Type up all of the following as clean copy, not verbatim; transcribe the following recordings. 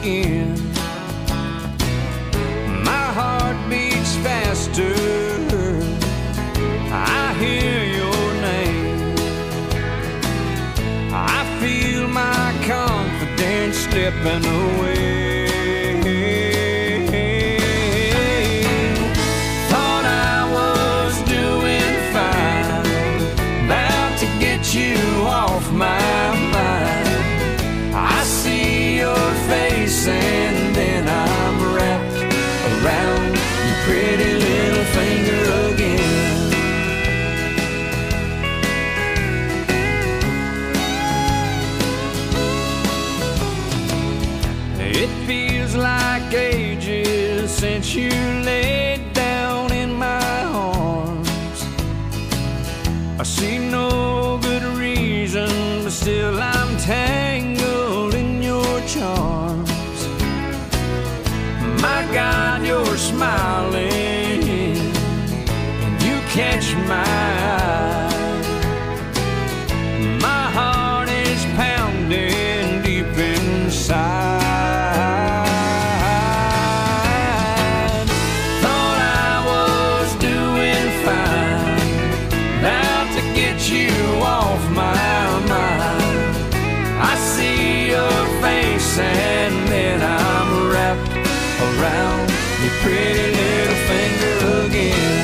again. My heart beats faster, I hear your name. I feel my confidence slipping away. Thought I was doing fine, about to get you off my mind. I see your face and then I'm wrapped around your pretty little finger again. It feels like ages since you laid down in my arms. I see no good reason, but still I'm tangled in your charms. My God, you're smiling and you catch my eye. My heart is pounding deep inside. Thought I was doing fine, about to get you off my mind. I see your face and then I'm wrapped around your pretty little finger again.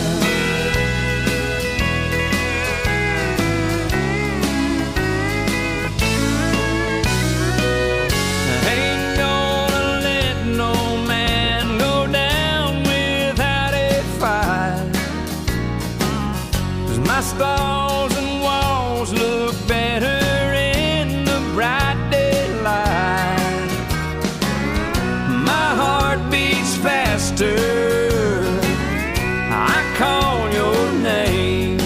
I ain't gonna let no man go down without a fight, 'cause my stalls and walls look better in the bright daylight. My heart beats faster, I call your name.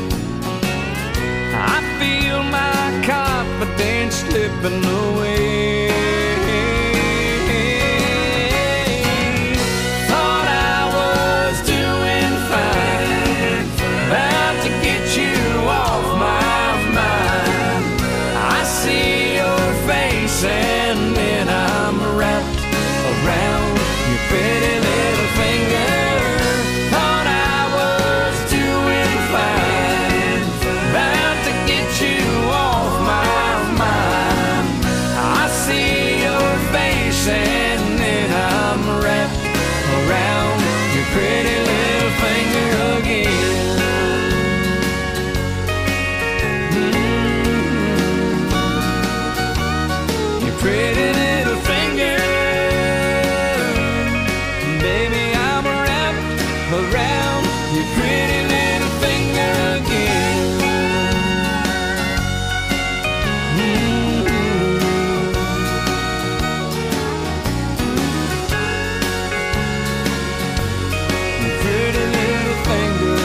I feel my confidence slipping away. Thought I was doing fine, about to get you off my mind. I see your face and then I'm wrapped around your pretty little finger. Thought I was doing fine, about to get you off my mind. I see your face and then I'm wrapped around your pretty little finger again. Your pretty little finger, baby, I'm wrapped around your pretty little finger again. Your pretty little finger.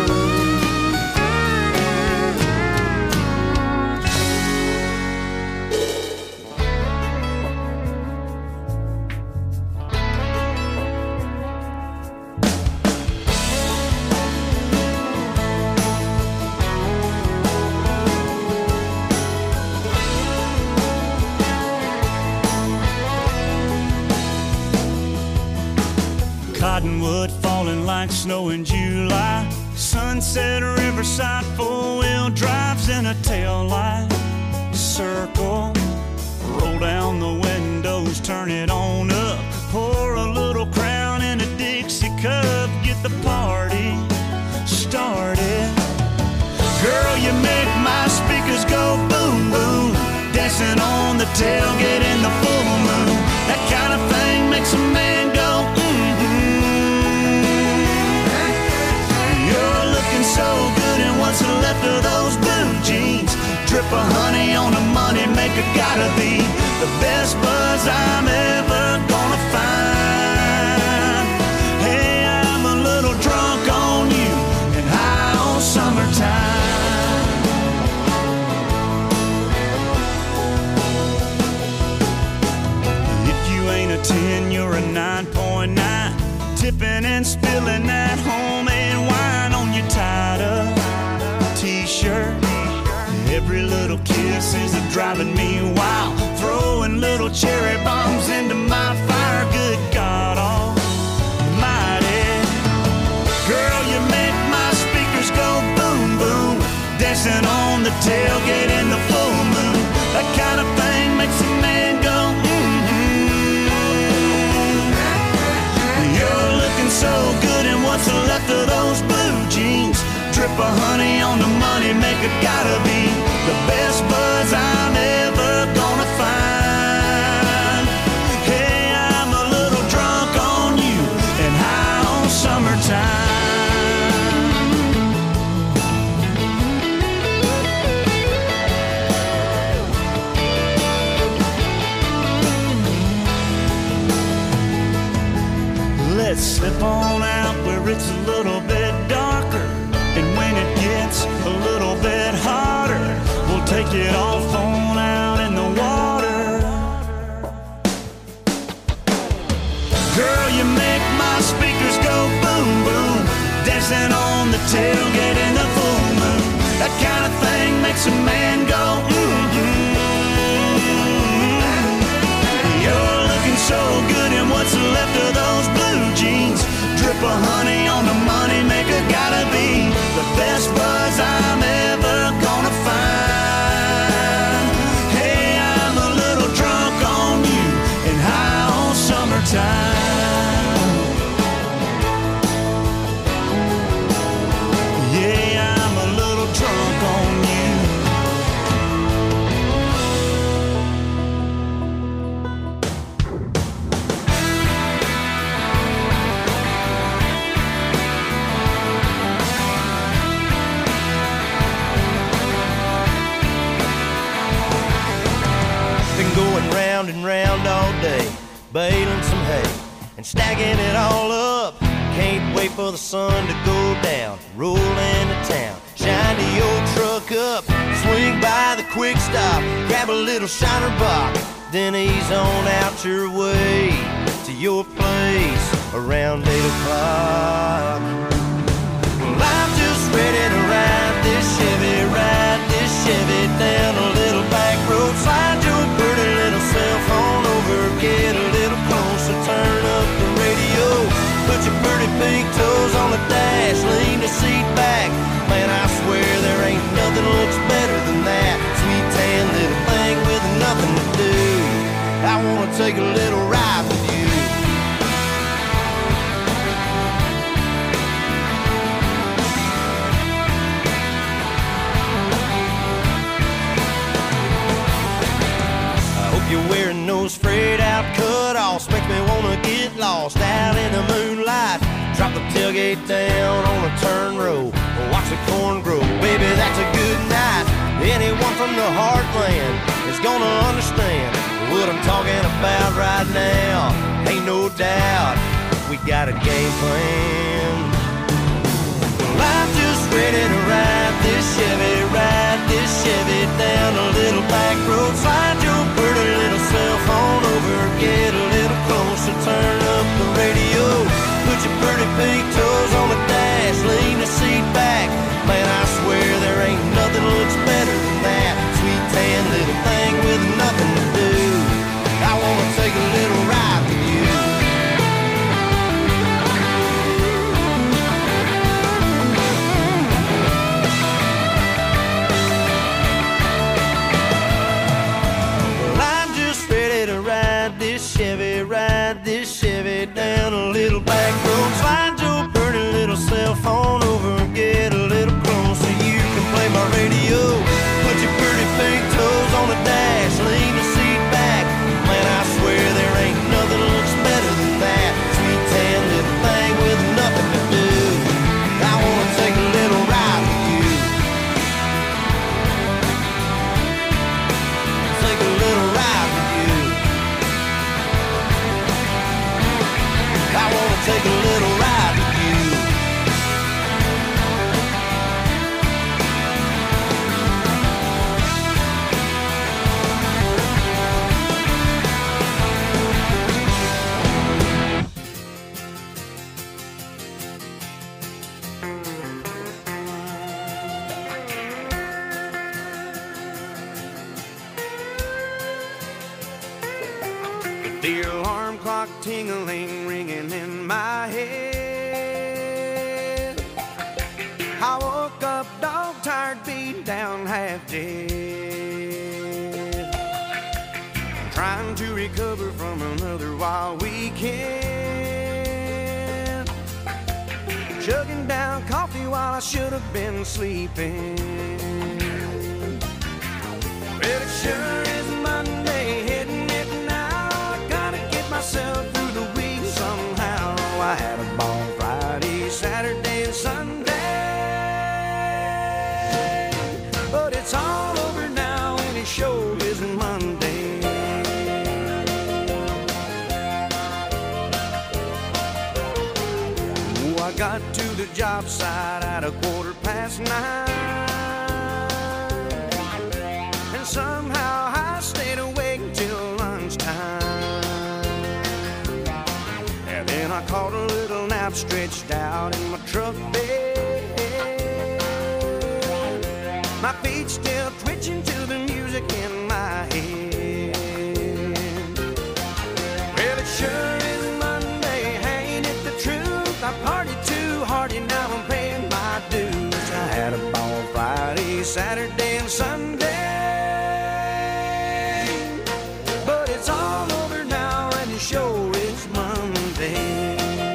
Cottonwood falling like snow in July. Sunset Riverside, four-wheel drives in a tail light. Circle, roll down the windows, turn it on up. Pour a little Crown in a Dixie cup, get the party started. Girl, you make my speakers go boom, boom. Dancing on the tailgate in the full moon. That kind of thing makes a man go You're looking so good in what's left of those blue jeans. Drip of honey on the money maker, gotta be the best buzz I'm ever gonna find. Hey, I'm a little drunk on you and high on summertime. If you ain't a 10, you're a 9.9. Tipping and spilling that homemade wine on your tied-up t-shirt. Every little kiss is driving me wild. Throwing throwing little cherry bombs into my fire. Good God Almighty. Girl, you make my speakers go boom, boom. Dancing on the tailgate in the full moon. That kind of thing makes a man go, You're looking so good in what's left of those blue jeans. Drip of honey on the money maker, gotta be the best buzz I'm ever gonna find. Hey, I'm a little drunk on you and high on summertime. Let's slip on out where it's a little bit darker, and when it gets a little bit hotter, we'll take it off on out in the water. Girl, you make my speakers go boom, boom. Dancing on the tailgate in the full moon. That kind of thing makes a man go, You're looking so good in what's left of those blue jeans. Drip of honey on the money maker, gotta be the best buzz I'm ever gonna find. Hey, I'm a little drunk on you and high on summertime. Yeah, I'm a little drunk on you. Going round and round all day, baling some hay and stacking it all up. Can't wait for the sun to go down. Roll into town, shine to your truck up, swing by the quick stop, grab a little shiner box, then ease on out your way to your place around 8 o'clock. Well, I'm just ready to ride this Chevy down a little back road. Slide your pretty little cell phone over, get a little closer, turn up the radio, put your pretty pink toes on the dash, lean the seat back. Man, I swear there ain't nothing looks better than that sweet tan little thing with nothing to do. I wanna take a little ride with you. You're wearing those frayed out cut-offs, makes me wanna get lost out in the moonlight. Drop the tailgate down on a turn row, watch the corn grow. Baby, that's a good night. Anyone from the heartland is gonna understand what I'm talking about right now. Ain't no doubt we got a game plan. Well, I'm just ready to ride this Chevy down a little back road. Slide your pretty little cell phone over, get a little closer, turn up the radio, put your pretty pink toes on the dash, lean the seat back. Man, I swear there ain't nothing looks better than that sweet tan little thing with nothing to do. I wanna take a little ride with you. The alarm clock tingling, ringing in my head. I woke up dog-tired, beat down, half dead, trying to recover from another wild weekend, chugging down coffee while I should have been sleeping. Well, it sure is Monday, hitting it now. I gotta get myself through the week somehow. I had a ball Friday, Saturday, and Sunday, but it's all over now, and it sure is Monday. Oh, I got to the job site at 9:15. Somehow I stayed awake till lunchtime, and then I caught a little nap stretched out in my truck bed. My feet still twitching to the music in my head. Well, it sure is Monday, ain't it the truth? I partied too hard and now I'm paying my dues. I had a ball Friday, Saturday, and Sunday. It's all over now, and it sure is Monday.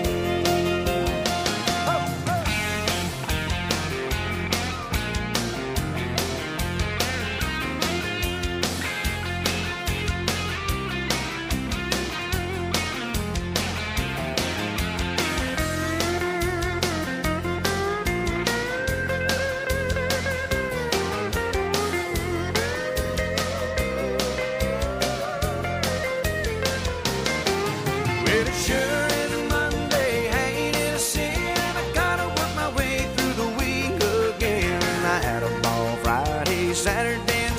Saturday and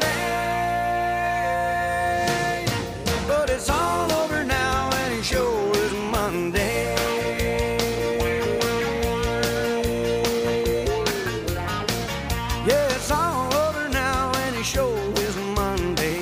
Sunday, but it's all over now, and it sure is Monday. Yeah, it's all over now, and it sure is Monday.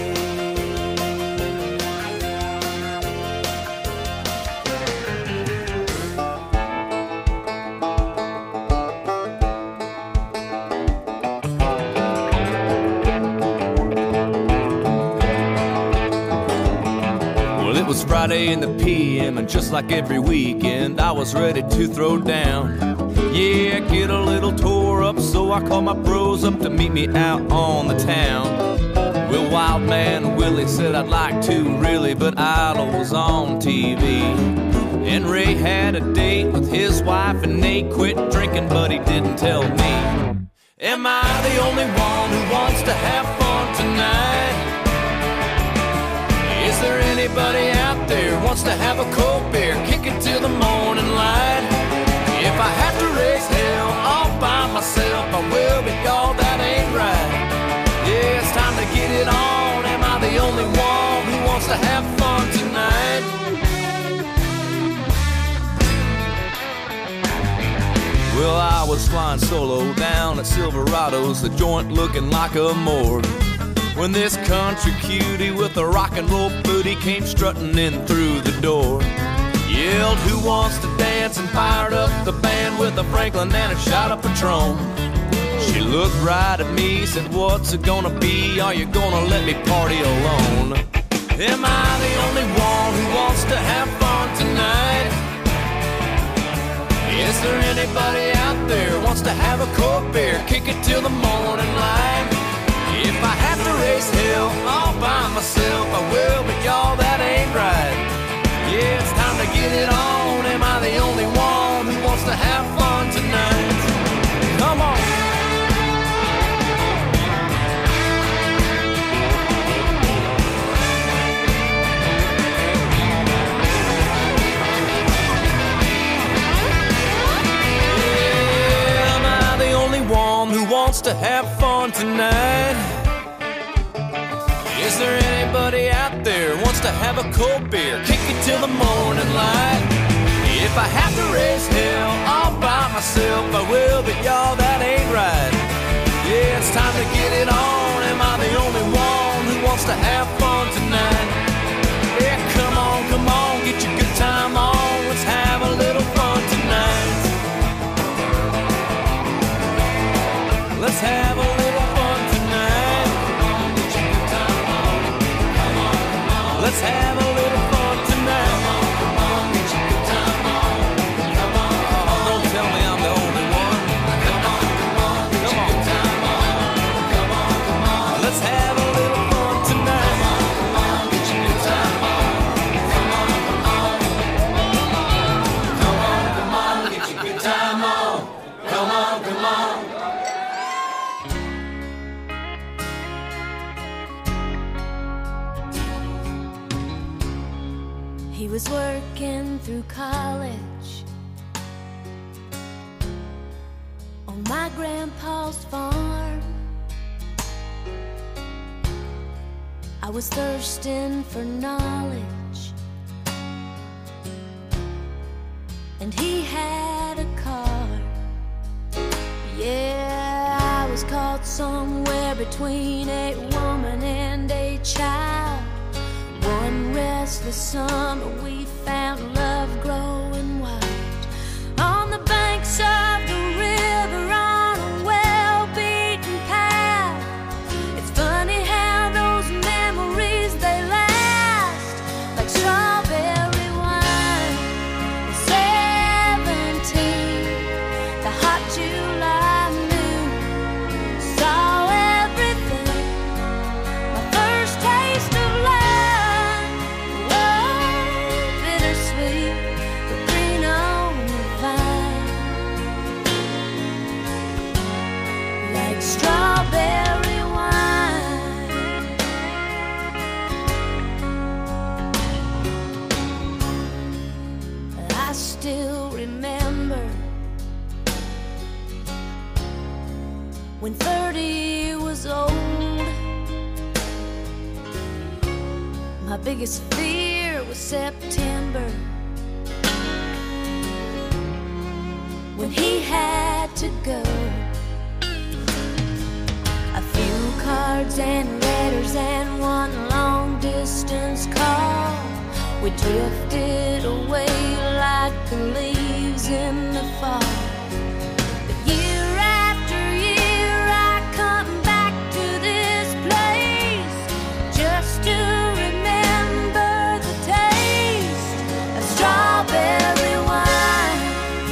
It was Friday in the PM, and just like every weekend, I was ready to throw down. Yeah, get a little tore up, so I called my bros up to meet me out on the town. Well, Wild Man Willie said I'd like to, really, but Idol was on TV. And Ray had a date with his wife, and Nate quit drinking, but he didn't tell me. Am I the only one who wants to have fun tonight? Is there anybody out there wants to have a cold beer, kick it till the morning light? If I have to raise hell all by myself, I will, but y'all, that ain't right. Yeah, it's time to get it on. Am I the only one who wants to have fun tonight? Well, I was flying solo down at Silverado's, the joint looking like a morgue, when this country cutie with a rock and roll booty came strutting in through the door. Yelled, who wants to dance, and fired up the band with a Franklin and a shot of Patron. She looked right at me, said, what's it gonna be? Are you gonna let me party alone? Am I the only one who wants to have fun tonight? Is there anybody out there wants to have a cold beer, kick it till the morning light? If I have to raise hell all by myself, I will, but y'all, that ain't right. Yeah, it's time to get it on. Am I the only one who wants to have fun tonight? Come on. Yeah, am I the only one who wants to have fun tonight? Is there anybody out there wants to have a cold beer, kick it till the morning light? If I have to raise hell all by myself, I will, but y'all, that ain't right. Yeah, it's time to get it on. Am I the only one who wants to have fun tonight? was working through college on my grandpa's farm. I was thirsting for knowledge, and he had a car. Yeah, I was caught somewhere between a woman and a child. One restless summer we found love growing wild on the banks of the river on a well-beaten path. It's funny how those memories, they last like strawberry wine. At 17, the hot July moon saw everything. My first taste of love, whoa, bittersweet, but green on the vine, like strawberry wine. I still remember when 30 was old. My biggest fear was September, when he had to go. A few cards and letters and one long distance call. We drifted away like the leaves in the fall. But year after year I come back to this place just to remember the taste of strawberry wine.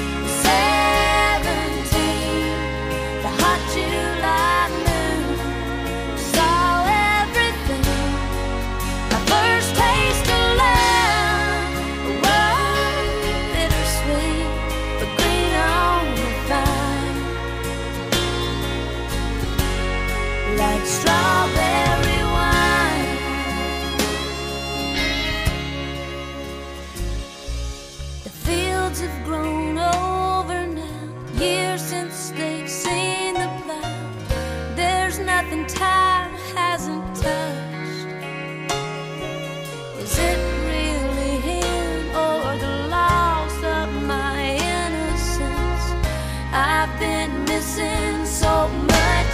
17, the hot July moon saw everything. My first taste of love, whoa, bittersweet, but green on the vine, like strawberry wine. The fields have grown over now, years since they've seen the plow. There's nothing time hasn't touched. Is it really him or the loss of my innocence? I've been missing so much.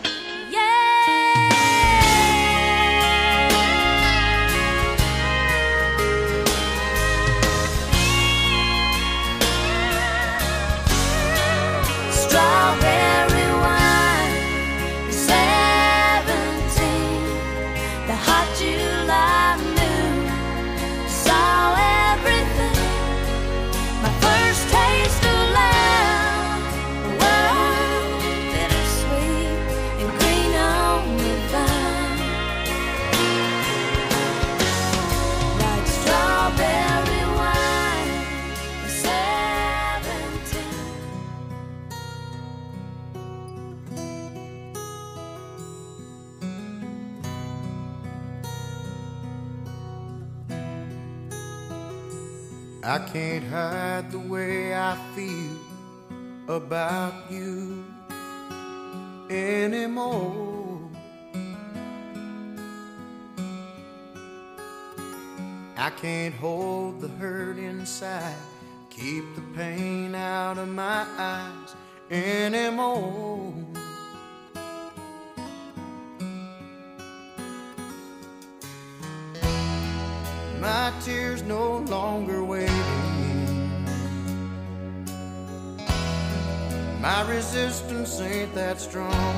Strawberry wine, 17, the hot July moon saw everything. My first taste of love, whoa, bittersweet and green on the vine, like strawberry wine, 17. I can't hide the way I feel about you anymore. I can't hold the hurt inside, keep the pain out of my eyes anymore. My tears no longer waiting. My resistance ain't that strong.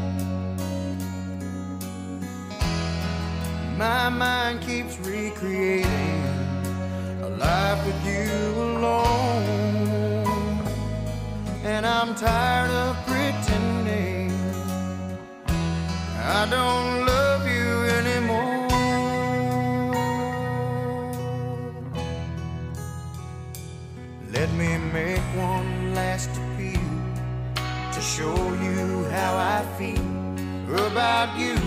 My mind keeps recreating a life with you alone. And I'm tired of pretending I don't love you anymore. Let me make one last appeal to show you how I feel about you.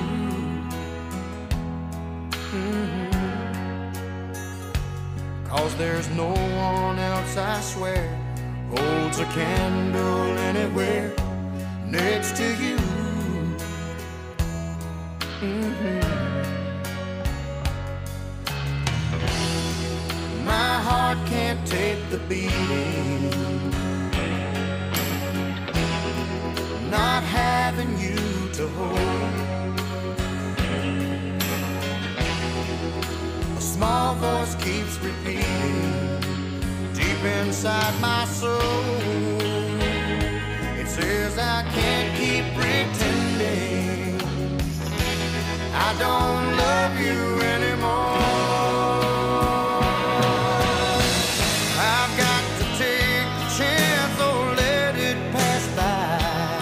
'cause there's no one else, I swear, holds a candle anywhere next to you. My heart can't take the beating, not having you to hold. A small voice keeps repeating deep inside my soul. It says I can't keep pretending I don't love you anymore. I've got to take the chance or let it pass by.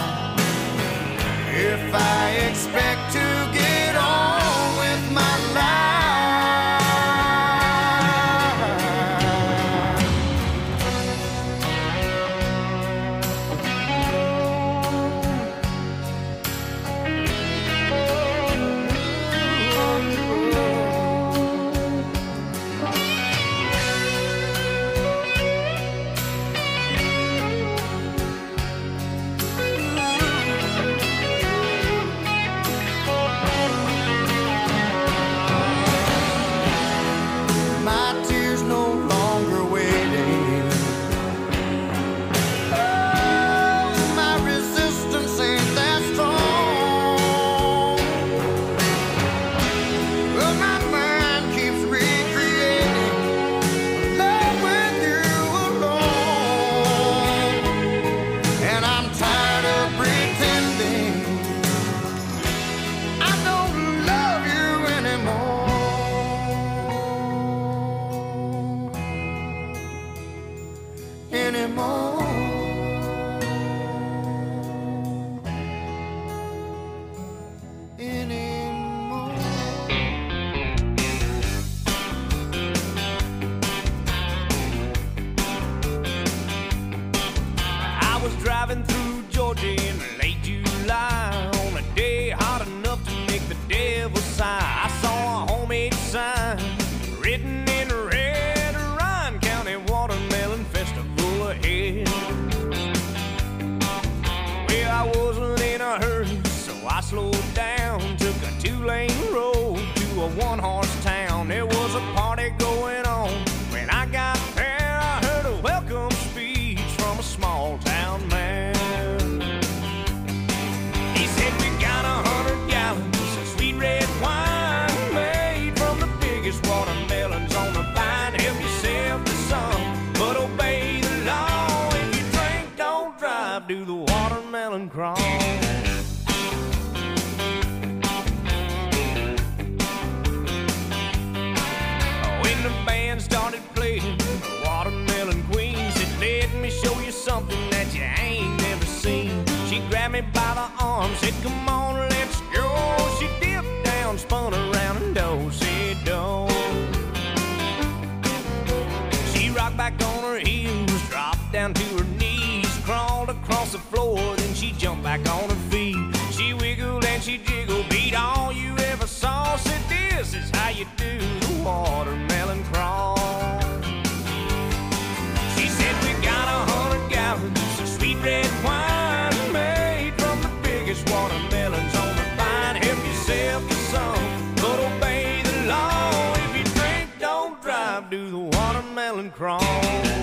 If I expect to get on with my life, driving through Georgia in late July on a day hot enough to make the devil sigh. I saw a homemade sign written in red, Ryan County Watermelon Festival ahead. Well, I wasn't in a hurry, so I slowed down, took a 2-lane road to a 1-horse town. There was a party going on. When I got there, I heard a welcome speech from a small town man. He said, we got 100 gallons of sweet red wine made from the biggest watermelons on the vine. Help yourself to some, but obey the law. If you drink, don't drive, do the watermelon crawl. When the band started playing, the Watermelon Queen said, let me show you something that you ain't never seen. She grabbed me by the arm, said, come on, let's go. She dipped down, spun around and do-si-do. She rocked back on her heels, dropped down to her knees, crawled across the floor, then she jumped back on her feet. She wiggled and she jiggled, beat all you ever saw. Said, this is how you do the watermelon crawl. She said, we got 100 gallons of sweet red wine made from the biggest watermelons on the vine. Help yourself to some, but obey the law. If you drink, don't drive, do the watermelon crawl.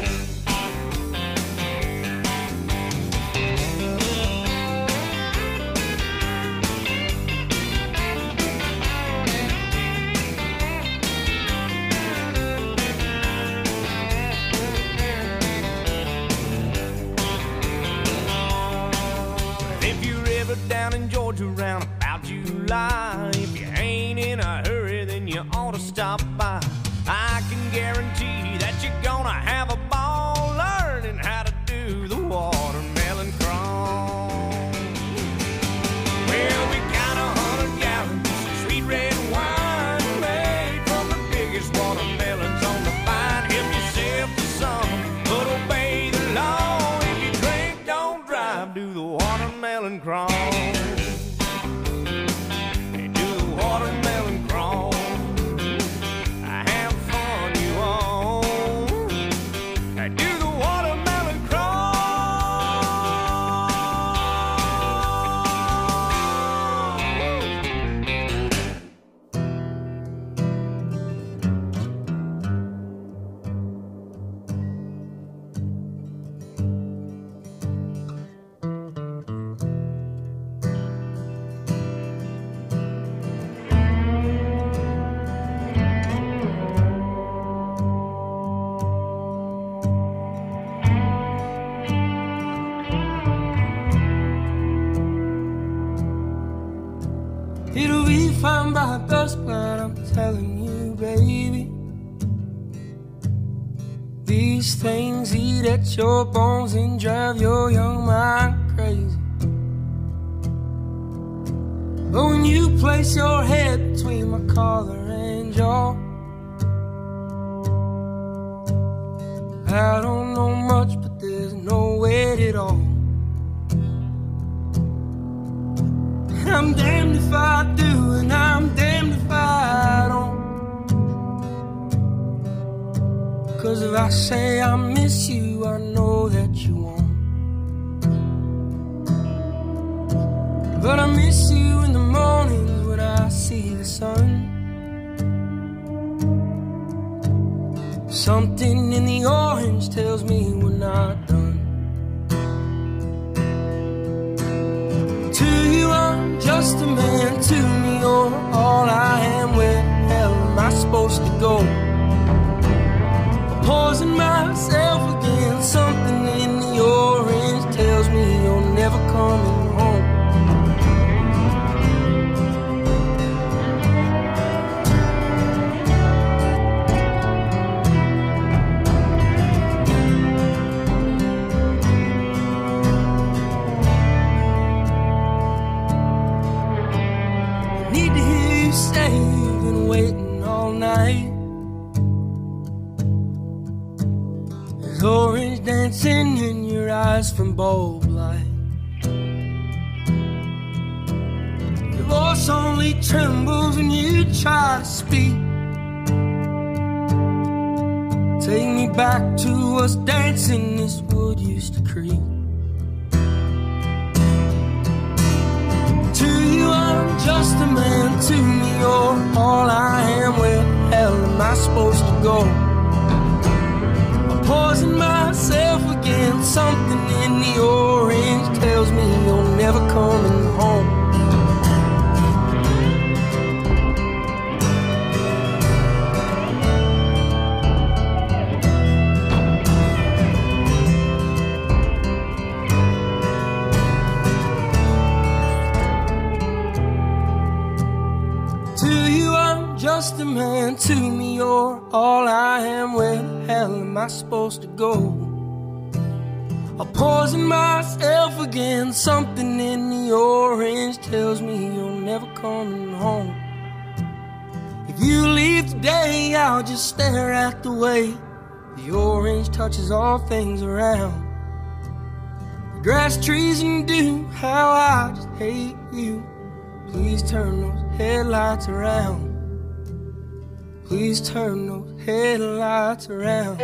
Down in Georgia around about July, if you ain't in a hurry, then you ought to stop by. I can guarantee that you're gonna have a ball learning how to do the watermelon crawl. Well, we got 100 gallons of sweet red wine made from the biggest watermelons on the vine. Help yourself to some, but obey the law. If you drink, don't drive, do the watermelon crawl. Watermelon crawl. Have fun, you all. I'm telling you, baby. These things eat at your bones and drive your young mind crazy. But when you place your head between my collar and jaw, I don't know much, but there's no weight at all. I'm damned if I do, and I'm damned if I don't. 'Cause if I say I miss you, I know that you won't. But I miss you in the mornings when I see the sun. Something in the orange tells me we're not done. To you I'm just a man, to me you're all I am. Where the hell am I supposed to go? Poison myself again. Something in the orange tells me you're never coming home. Need to hear you say you've been waiting all night. Orange dancing in your eyes from bulb light. Your voice only trembles when you try to speak. Take me back to us dancing this wood used to creep. To you I'm just a man, to me you're all I am. Where the hell am I supposed to go? Poison myself again. Something in the orange tells me you're never coming home. To you I'm just a man, to me you're all I am. Where the hell am I supposed to go? I'll poison myself again. Something in the orange tells me you're never coming home. If you leave today, I'll just stare at the way the orange touches all things around. The grass, trees, and dew, how I just hate you. Please turn those headlights around. Please turn those headlights around.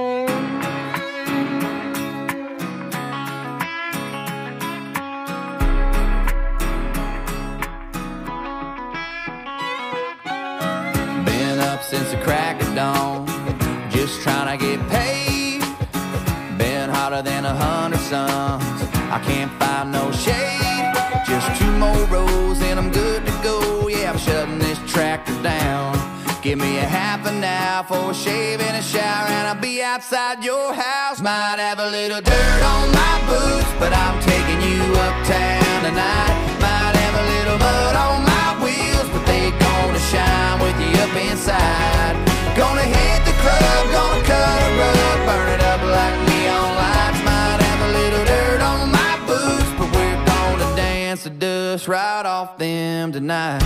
Been up since the crack of dawn, just trying to get paid. Been hotter than 100 suns, I can't find no shade. Just 2 more rows and I'm good to go. Yeah, I'm shutting this tractor down. Give me a half an hour for a shave and a shower, and I'll be outside your house. Might have a little dirt on my boots, but I'm taking you uptown tonight. Might have a little mud on my wheels, but they gonna shine with you up inside. Gonna hit the club, gonna cut a rug, burn it up like neon lights. Might have a little dirt on my boots, but we're gonna dance the dust right off them tonight.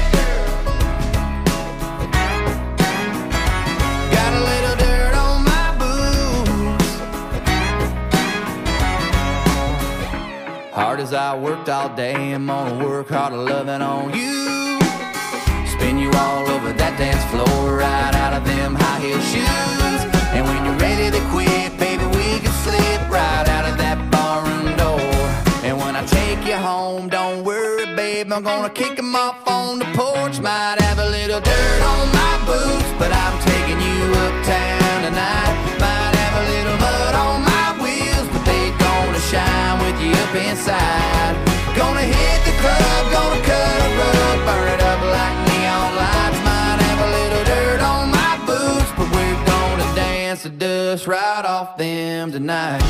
Hard as I worked all day, I'm gonna work harder loving on you. Spin you all over that dance floor, right out of them high heel shoes. And when you're ready to quit, baby, we can slip right out of that barroom door. And when I take you home, don't worry, babe, I'm gonna kick them off on the porch. Might have a little dirt on my boots, but I'm taking you uptown tonight. Might have a little mud on my wheels, but they gonna shine with you up inside. Gonna hit the club, gonna cut a rug, burn it up like neon lights. Might have a little dirt on my boots, but we're gonna dance the dust right off them tonight.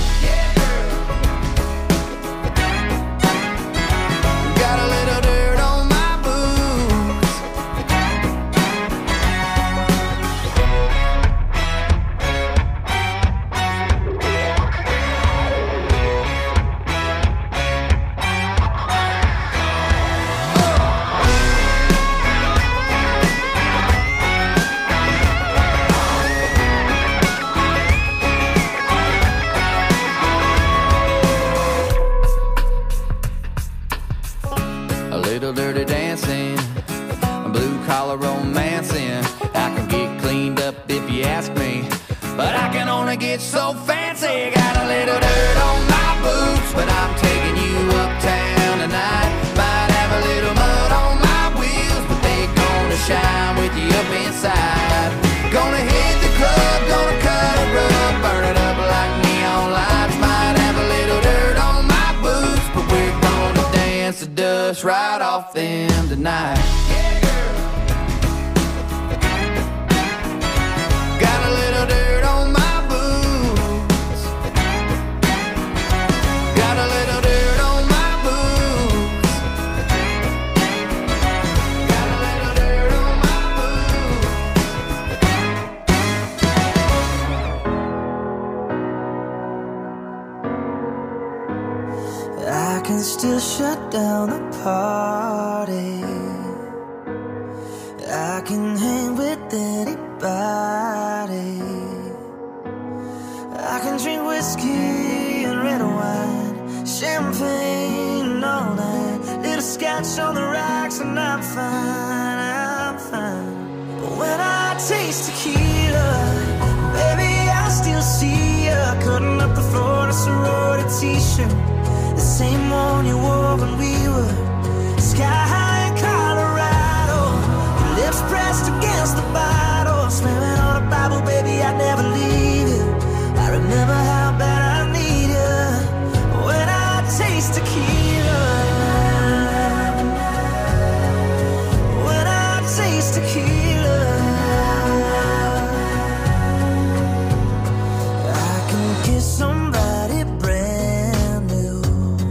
Got a little dirt on my boots. it's so fancy. Got a little dirt on my boots, but I'm taking you uptown tonight. Might have a little mud on my wheels, but they gonna shine with you up inside. Gonna hit the club, gonna cut a rug, burn it up like neon lights. Might have a little dirt on my boots, but we're gonna dance the dust right off them tonight. Got a little dirt on my boots. Got a little dirt on my boots. Got a little dirt on my boots. I can still shut down the party. I can hang with anybody. I can drink whiskey and red wine, champagne and all night, little scotch on the rocks, and I'm fine, I'm fine. But when I taste tequila, baby, I still see ya cutting up the floor in a sorority t-shirt, the same one you wore when we were sky high in Colorado. Your lips pressed against the bottle, slamming on a Bible, baby, I'd never leave you. I remember how bad I need you when I taste tequila. When I taste tequila, I can kiss somebody brand new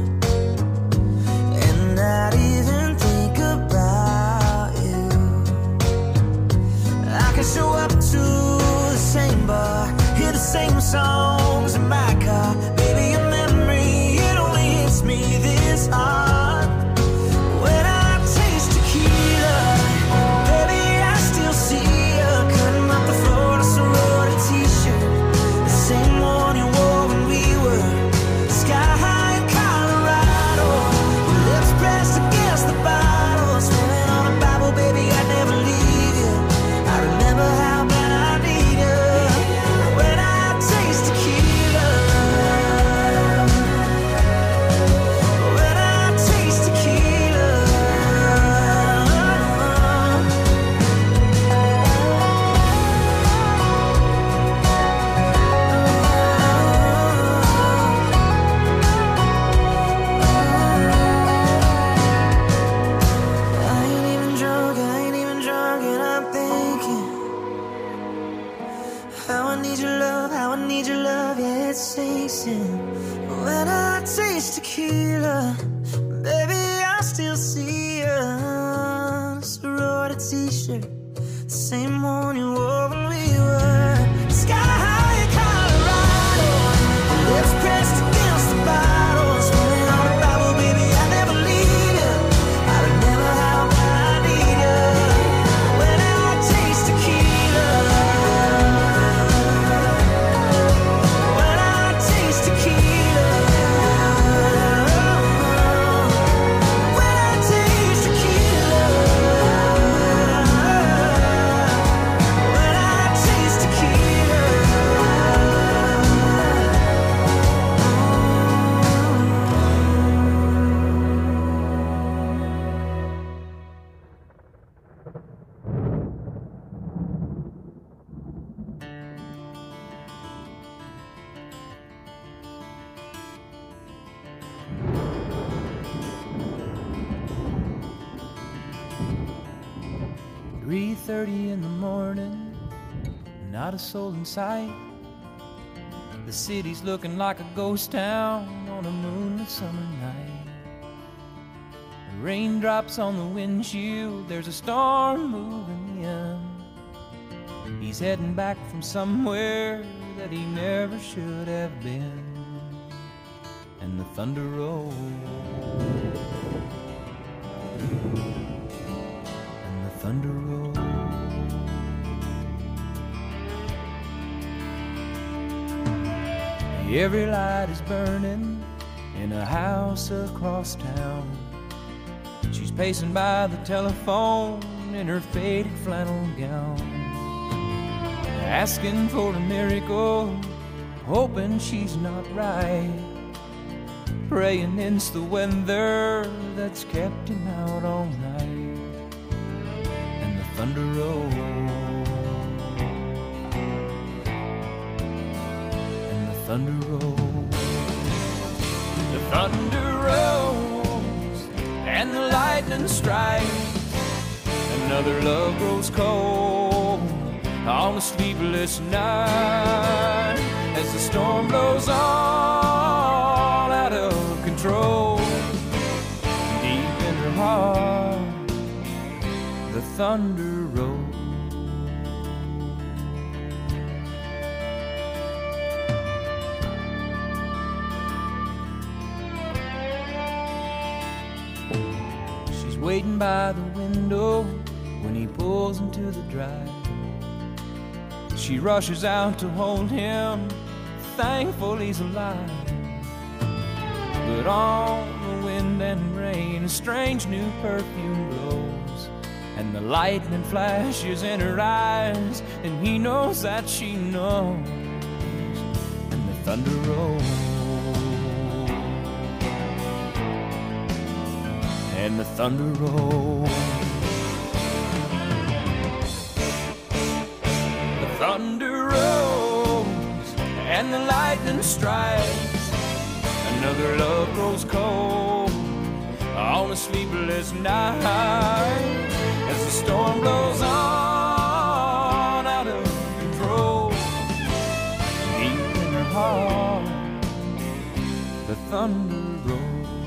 and not even think about you. I can show up to the same bar, hear the same songs in my car. Baby, your memory, it only hits me this hard. When I taste tequila, baby, I still see you cutting up the floor in a sorority t-shirt, the same one you wore when we were sky high in Colorado. Your lips pressed against the bottle, swimming on a Bible, baby, I'd never leave you. I remember how bad I need you when I taste tequila. When I taste tequila. I ain't even drunk, and I'm thinking how I need your love, how I need your love, yeah, it sinks in. When I taste tequila, baby, I still see you, sorority t-shirt, the same one you wore when we were sky high in Colorado. Lips pressed against the bottle, swimming on a Bible, baby, I never leave you. I remember how bad I need you when I taste tequila. When I taste tequila. When I taste tequila. When I taste tequila. .30 in the morning, not a soul in sight. The city's looking like a ghost town on a moonlit summer night. The raindrops on the windshield, there's a storm moving in. He's heading back from somewhere that he never should have been. And the thunder rolls, and the thunder rolls. Every light is burning in a house across town. She's pacing by the telephone in her faded flannel gown, asking for a miracle, hoping she's not right, praying it's the weather that's kept him out all night. And the thunder rolls, and the thunder rolls, the thunder rolls, and the lightning strikes. Another love grows cold on a sleepless night as the storm blows all out of control. Deep in her heart, the thunder rolls. She's waiting by the window when he pulls into the drive. She rushes out to hold him, thankful he's alive. But on the wind and rain, a strange new perfume blows, and the lightning flashes in her eyes, and he knows that she knows. And the thunder rolls, and the thunder rolls. Thunder rolls and the lightning strikes. Another love grows cold on a sleepless night as the storm blows on out of control. Deep in her heart, the thunder rolls.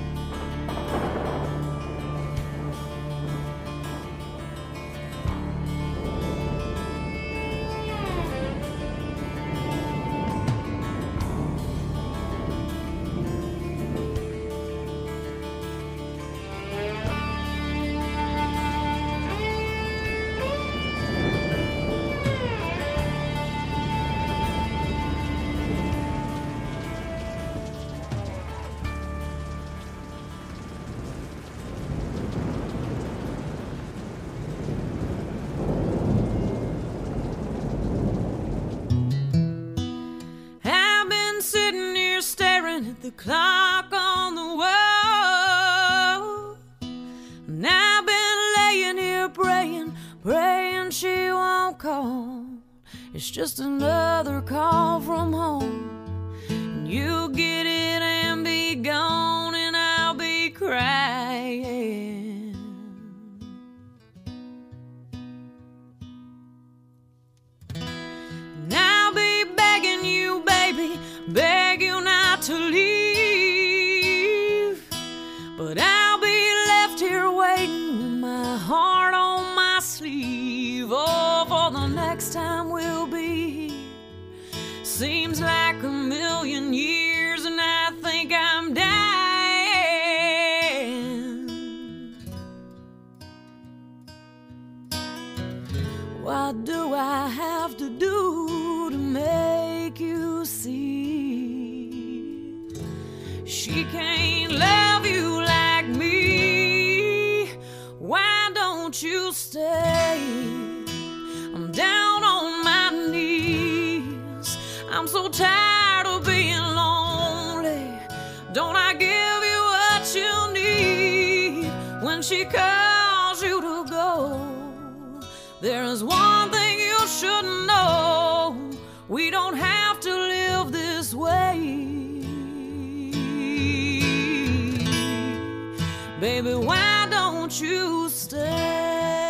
The clock on the wall, and I've been laying here praying she won't call. It's just another call from home, and you'll get it and be gone, and I'll be crying. And I'll be begging you, baby, beg you not to leave, but I'll be left here waiting with my heart on my sleeve. Oh, for the next time we'll be here seems like a million years, and I think I'm dying. What do I have to do to make you see she can't love you like me? Why don't you stay? I'm down on my knees. I'm so tired of being lonely. Don't I give you what you need when she calls you to go? There's one thing you should know: we don't have to live this way. Baby, why don't you stay?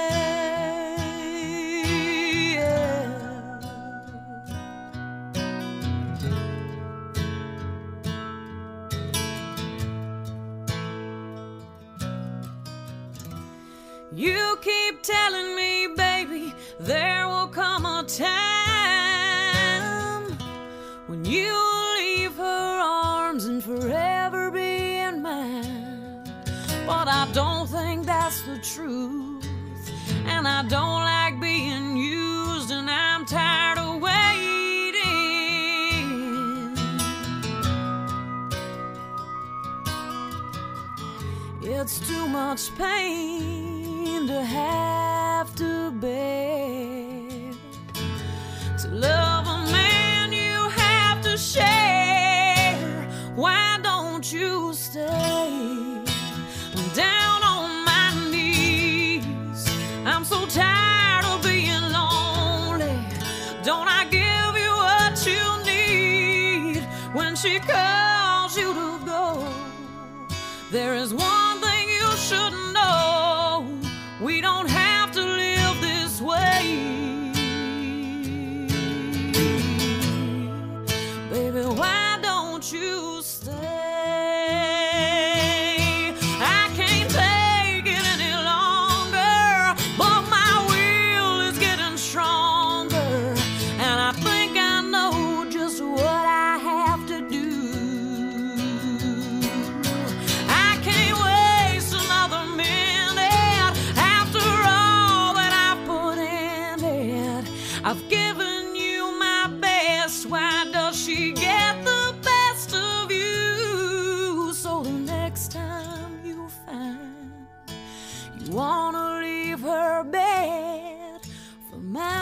You keep telling me, baby, there will come a time when you'll leave her arms and forever be in mine. But I don't think that's the truth, and I don't like being used, and I'm tired of waiting. It's too much pain to have to bear. To love a man you have to share. Don't I give you what you need when she calls you to go? There is one thing you should know. We don't have to live this way. Baby, why don't you stay? I can't take it any longer, but my will is getting stronger, and I think I know just what I have to do. I can't waste another minute after all that I put in it. I've given you my best. Why does she get the best of you? So the next time you find you wanna leave her bed for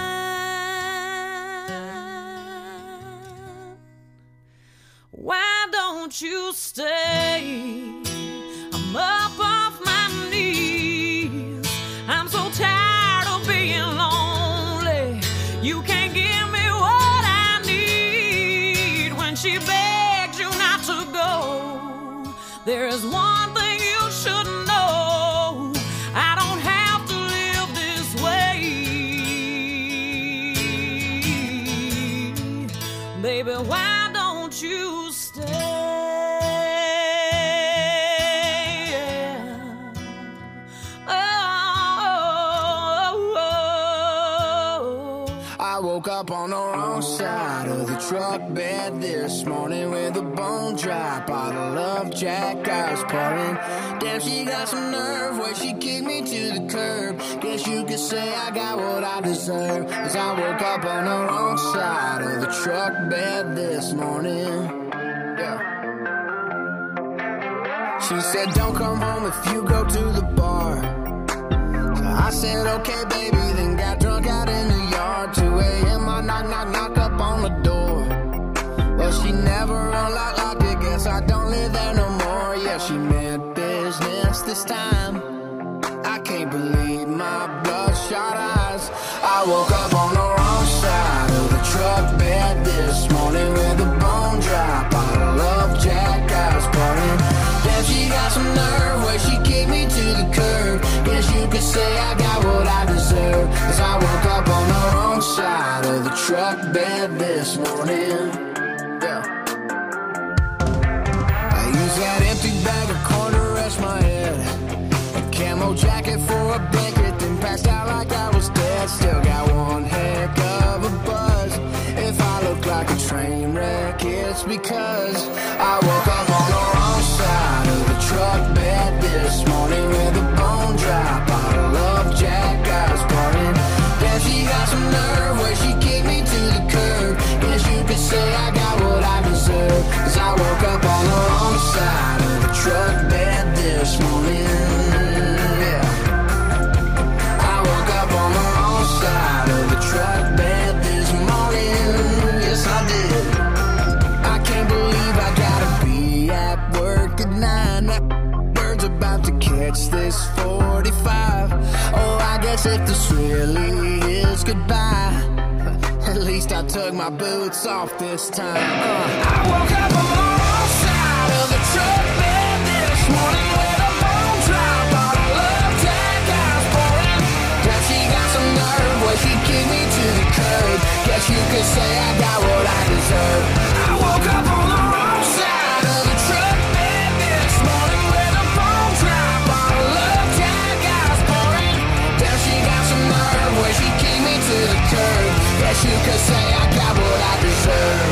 mine, why don't you stay? I'm up off my knees. I'm so tired of being lonely. You can't give me what I need when she begs you not to go. There is one thing you should know. I don't have to live this way. Baby, why don't you stay? I woke up on the wrong side of the truck bed this morning with a bone dry bottle of Jack I was pouring. Damn, she got some nerve where she kicked me to the curb. Guess you could say I got what I deserve, 'cause I woke up on the wrong side of the truck bed this morning. Yeah. She said don't come home if you go to the bar. So I said okay baby, then got drunk out in the yard. 2 a.m. I knock, knock, knock up on the door. Well, she never unlocked it, guess I don't live there no more. Yeah, she meant business this time. I can't believe my bloodshot eyes. I woke up on the wrong side of the truck bed this morning with a bone dry bottle of Jack I was pouring. Damn, she got some nerve where she kicked me to the curb. Guess you could say I got what I deserve, 'cause I woke up on the wrong side of the truck bed this morning. Yeah. I used that empty bag of corn to rest my head, a camo jacket for a blanket, then passed out like I was dead. Still got one heck of a buzz. If I look like a train wreck, it's because I woke up on the wrong side of the truck bed this morning with a bone dry bottle of Jack I was pouring. Damn, she got some nerve where she kicked me to the curb. Guess you could say I got what I deserve, 'cause I woke up on the wrong side of the truck bed this morning. Yeah. I woke up on the wrong side of the truck bed this morning. Yes, I did. I can't believe I gotta be at work at 9. That bird's about to catch this 45. Oh, I guess if this really is goodbye, at least I took my boots off this time. I woke up on the wrong side of the truck bed this morning with a bone dry bottle of Jack I was pouring. Damn, she got some nerve where she kicked me to the curb. Guess you could say I got what I deserve. I woke up on the wrong side of the truck bed this morning with a bone dry bottle of Jack I was pouring. Damn, she got some nerve where she kicked me to the curb. Guess you could say I got what I deserve.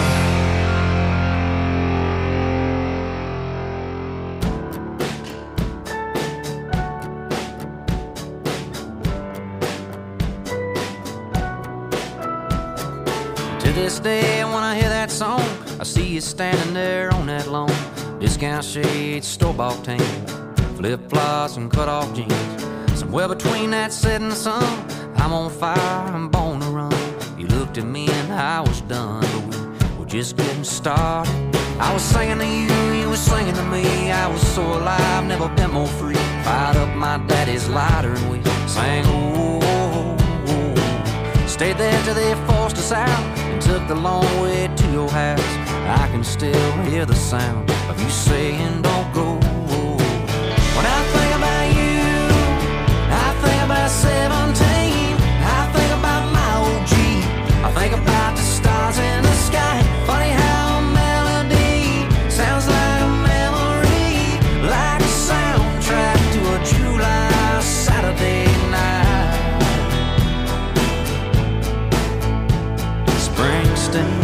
To this day, when I hear that song, I see you standing there on that lawn. Discount shades, store-bought tan, flip-flops and cut-off jeans. Somewhere between that setting sun, I'm on fire, I'm born to run. You looked at me and I was done, but we were just getting started. I was singing to you, you were singing to me. I was so alive, never been more free. Fired up my daddy's lighter and we sang, oh, oh, oh. Stayed there till they forced pushed us out and took the long way to your house. I can still hear the sound of you saying don't go. When I think about you, I think about 17. I think about my old Jeep. I think about the stars in the sky. Funny how a melody sounds like a memory, like a soundtrack to a July Saturday night. Springsteen.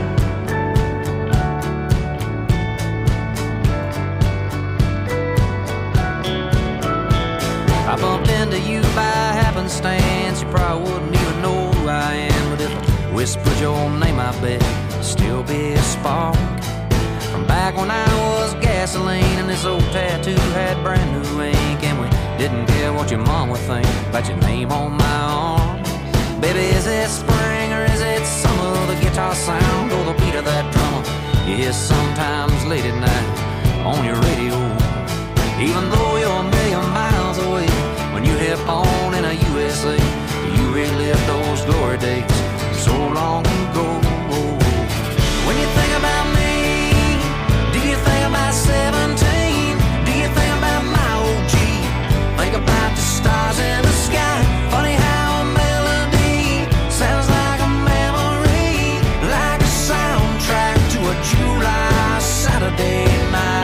I bumped into you by happenstance. You probably wouldn't even know who I am, but if I whispered your name, I bet it'd still be a spark from back when I was gasoline and this old tattoo had brand new ink, and we didn't care what your mom would think about your name on my arm. Baby, is it spring or is it summer? The guitar sound or the beat of that drummer you hear sometimes late at night on your radio. Even though you're a million miles away, when you hit on in a USA, you relive those glory days so long ago. When you think about me, do you think about 17? Do you think about my old Jeep? Think about the stars in the sky. Funny how a melody sounds like a memory, like a soundtrack to a July Saturday night.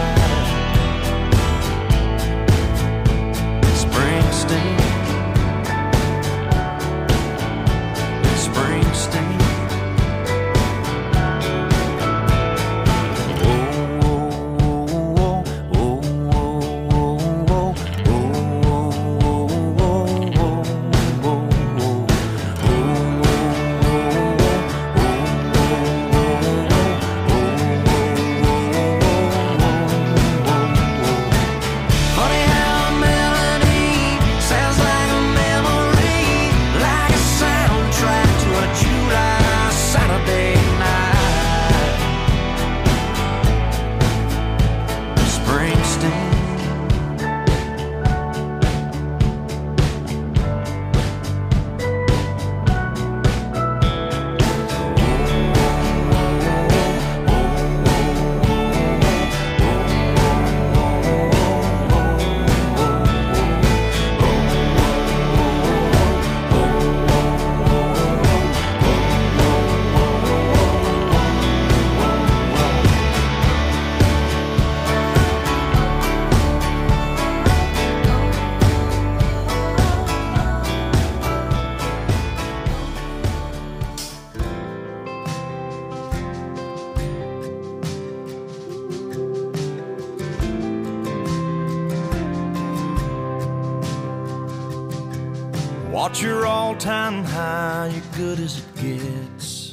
Watch your all-time high, you're good as it gets.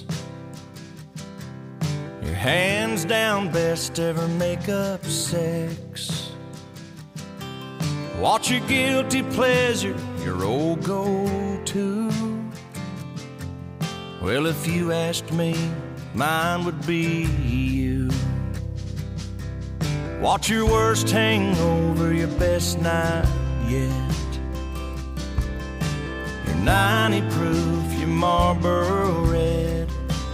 Your hands down best ever make-up sex. Watch your guilty pleasure, your old go-to. Well, if you asked me, mine would be you. Watch your worst hangover, your best night yet. 90 proof, your Marlboro Red.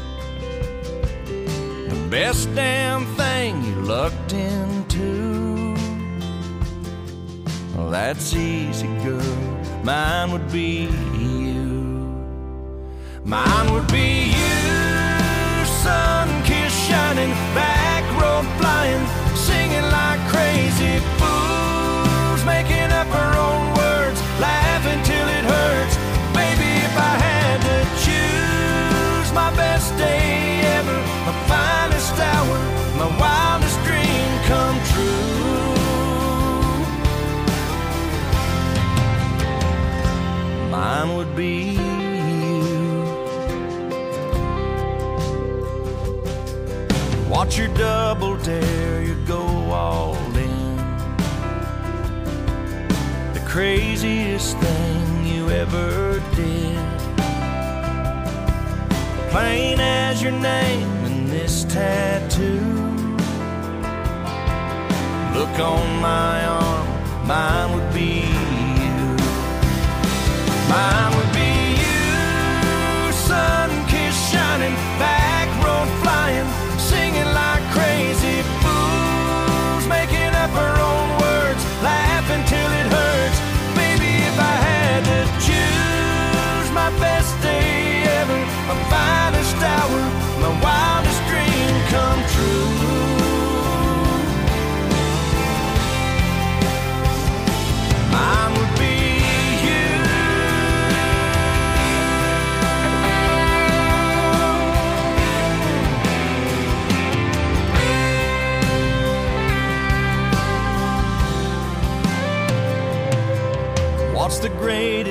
The best damn thing you lucked into. Well, that's easy, girl. Mine would be you. Mine would be you. Sun-kissed, shining, back road flying, singing like crazy fools, making up our own words, laughing till it hurts. If I had to choose my best day ever, my finest hour, my wildest dream come true, mine would be you. Watch your double dare, you go all in. The craziest thing you ever did. Plain as your name and this tattoo. Look on my arm, mine would be you. Mine would be you, sun-kissed,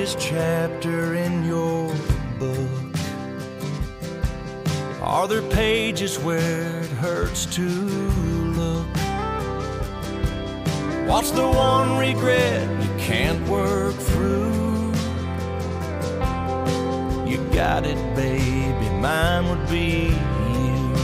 happiest chapter in your book? Are there pages where it hurts to look? What's the one regret you can't work through? You got it, baby, mine would be you.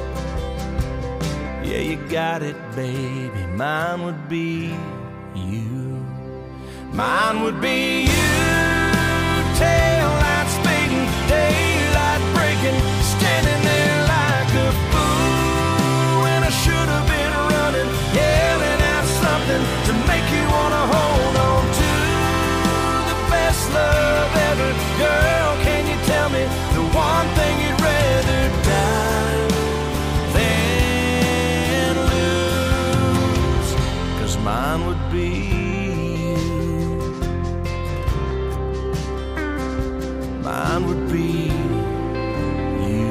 Yeah, you got it, baby, mine would be you. Mine would be you. Tail lights fading, daylight breaking, standing there like a fool when I should have been running, yelling out something to make you wanna hold on to the best love ever. Girl, can you tell me the one thing you'd rather die than lose? 'Cause mine would be you. Mine would be you.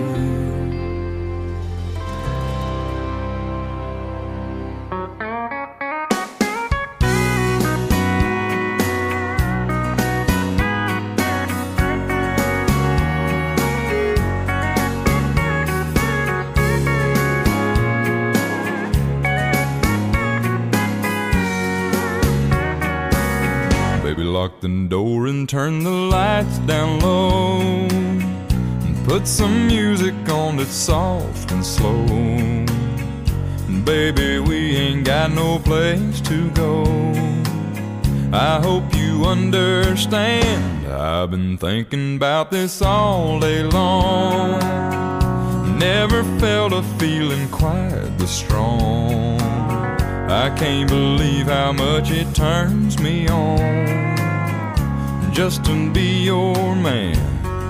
Baby, lock the door and turn the lights down low, and put some music on that's soft and slow. And baby, we ain't got no place to go. I hope you understand, I've been thinking about this all day long. Never felt a feeling quite this strong. I can't believe how much it turns me on just to be your man.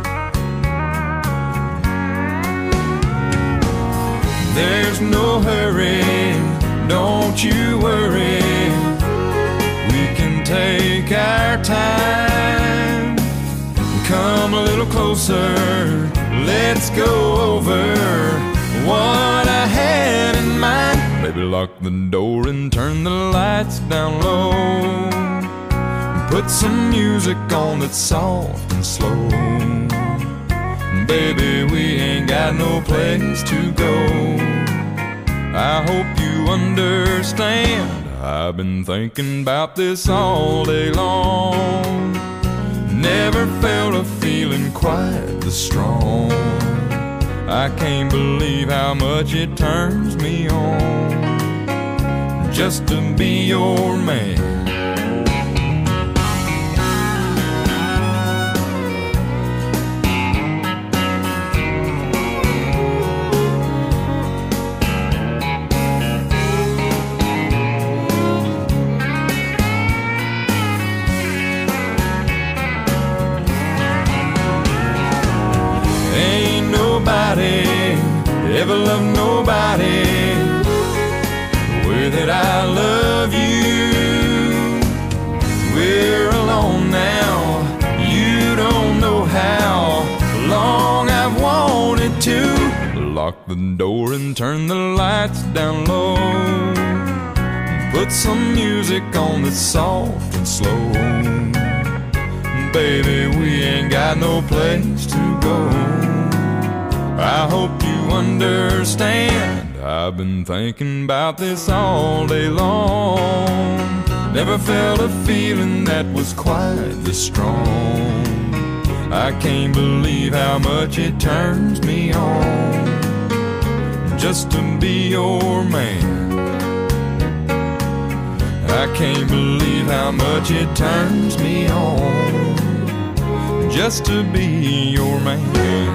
There's no hurry, don't you worry. We can take our time. Come a little closer, let's go over what I had in mind. Baby, lock the door and turn the lights down low. Put some music on that's soft and slow. Baby, we ain't got no place to go. I hope you understand, I've been thinking about this all day long. Never felt a feeling quite this strong. I can't believe how much it turns me on just to be your man. Ever love nobody the way that I love you. We're alone now, you don't know how long I've wanted to. Lock the door and turn the lights down low. Put some music on that's soft and slow. Baby, we ain't got no place to go. I hope you understand, I've been thinking about this all day long. Never felt a feeling that was quite this strong. I can't believe how much it turns me on just to be your man. I can't believe how much it turns me on just to be your man.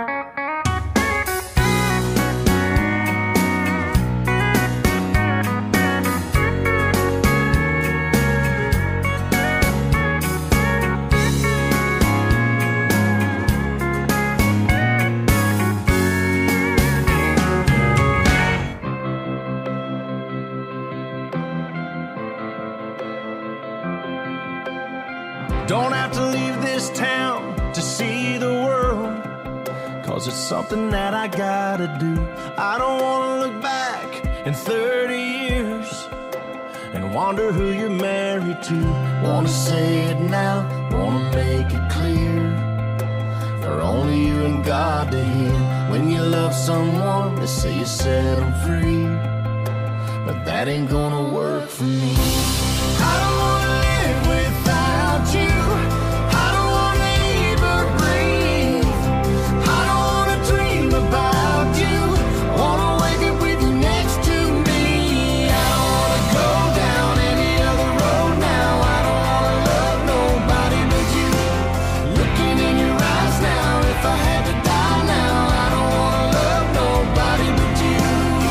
Don't have to leave this town to see the world, 'cause it's something that I gotta do. I don't wanna look back in 30 years and wonder who you're married to. Wanna say it now, wanna make it clear for only you and God to hear. When you love someone, they say you set them free, but that ain't gonna work for me. I don't wanna live without you. I don't wanna even breathe. I don't wanna dream about you. Wanna wake up with you next to me. I don't wanna go down any other road now. I don't wanna love nobody but you. Looking in your eyes now, if I had to die now, I don't wanna love nobody but you.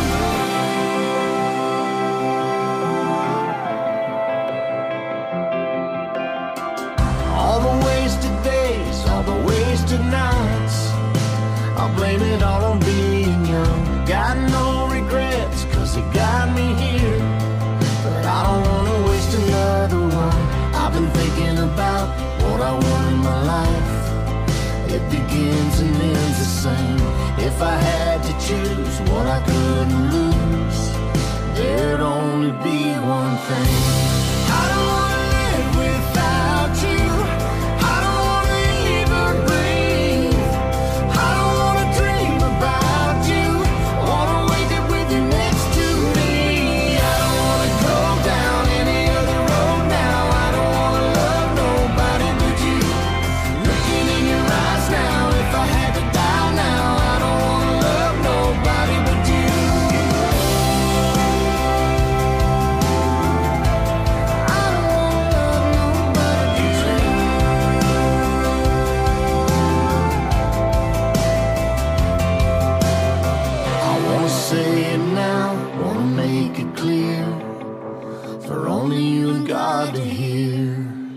All the wasted days, all the wasted nights, I'll blame it all on being young. Got no regrets, cause it got me here, but I don't wanna waste another one. I've been thinking about what I want in my life. It begins and ends the same. If I had to choose what I couldn't lose, there'd only be one thing. I don't wanna live without you. I don't wanna even breathe. I don't wanna dream about you. Wanna wake up with you next to me. I don't wanna go down any other road now. I don't wanna love nobody but you. Looking in your eyes now, if I had to die now, I don't wanna love nobody but you. I don't wanna love nobody but you. I wanna say it now, wanna make it clear for only you and God to hear.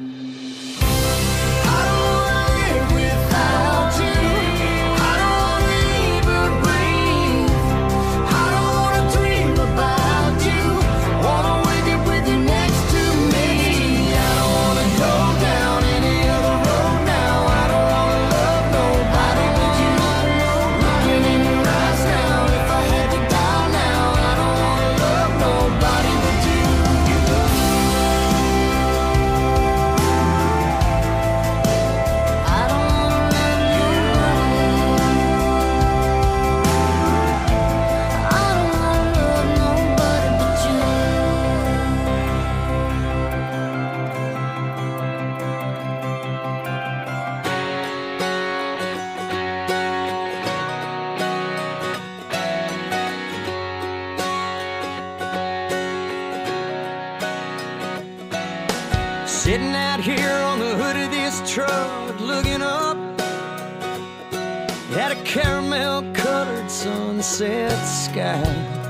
I don't wanna live without you. I don't wanna even breathe. I don't wanna dream about you. Wanna wake up with you next to me. I don't wanna go down any other road now. I don't wanna love nobody but you. Looking in your eyes now, if I had to die now, I don't wanna love nobody but you. I don't wanna love nobody. I don't wanna love nobody but you. Sitting out here on the hood of this truck, looking up at a caramel colored sunset sky.